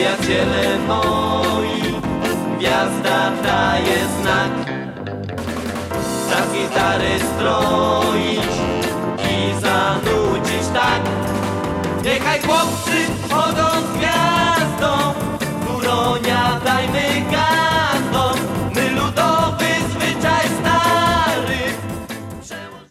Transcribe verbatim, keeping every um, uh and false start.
Przyjaciele moi, gwiazda daje znak. Czas gitary stroić i zanucić tak. Niechaj chłopcy